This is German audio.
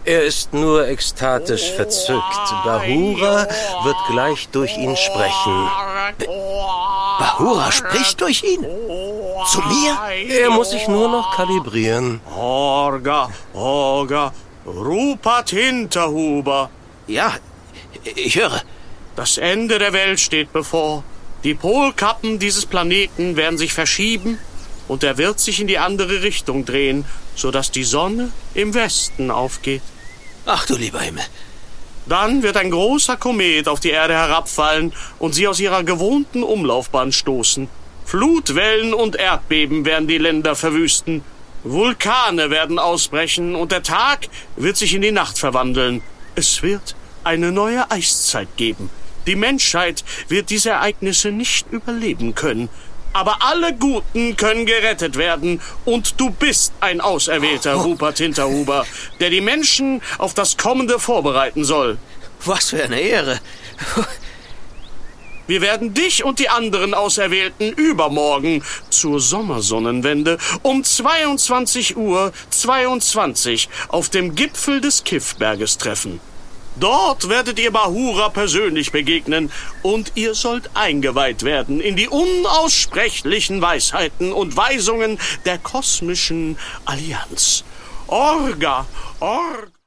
Er ist nur ekstatisch verzückt. Bahura wird gleich durch ihn sprechen. Bahura spricht durch ihn? Zu mir? Er muss sich nur noch kalibrieren. Orga, Rupat Hinterhuber. Ja, ich höre. Das Ende der Welt steht bevor. Die Polkappen dieses Planeten werden sich verschieben und er wird sich in die andere Richtung drehen, sodass die Sonne im Westen aufgeht. Ach du lieber Himmel. Dann wird ein großer Komet auf die Erde herabfallen und sie aus ihrer gewohnten Umlaufbahn stoßen. Flutwellen und Erdbeben werden die Länder verwüsten. Vulkane werden ausbrechen und der Tag wird sich in die Nacht verwandeln. Es wird eine neue Eiszeit geben. Die Menschheit wird diese Ereignisse nicht überleben können. Aber alle Guten können gerettet werden. Und du bist ein Auserwählter, Rupat Hinterhuber, der die Menschen auf das Kommende vorbereiten soll. Was für eine Ehre. Wir werden dich und die anderen Auserwählten übermorgen zur Sommersonnenwende um 22:22 Uhr auf dem Gipfel des Kiffberges treffen. Dort werdet ihr Bahura persönlich begegnen und ihr sollt eingeweiht werden in die unaussprechlichen Weisheiten und Weisungen der kosmischen Allianz. Orga.